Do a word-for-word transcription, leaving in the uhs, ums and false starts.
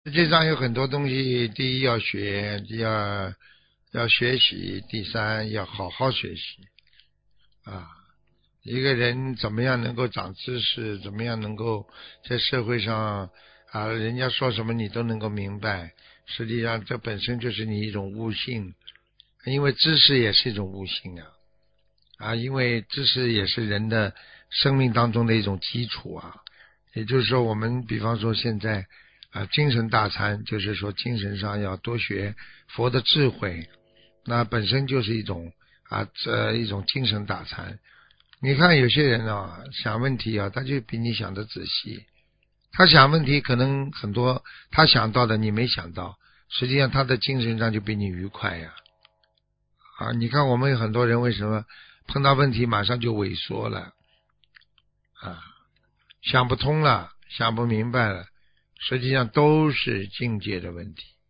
世界上有很多东西，第一要学，第二要学习，第三要好好学习啊。一个人怎么样能够长知识，怎么样能够在社会上啊，人家说什么你都能够明白，实际上这本身就是你一种悟性，因为知识也是一种悟性啊。啊，因为知识也是人的生命当中的一种基础啊。也就是说，我们比方说现在啊，精神大餐，就是说精神上要多学佛的智慧，那本身就是一种啊，这一种精神大餐。你看有些人啊，想问题啊，他就比你想的仔细，他想问题可能很多，他想到的你没想到，实际上他的精神上就比你愉快呀。啊，你看我们有很多人为什么碰到问题马上就萎缩了啊，想不通了，想不明白了，实际上都是境界的问题。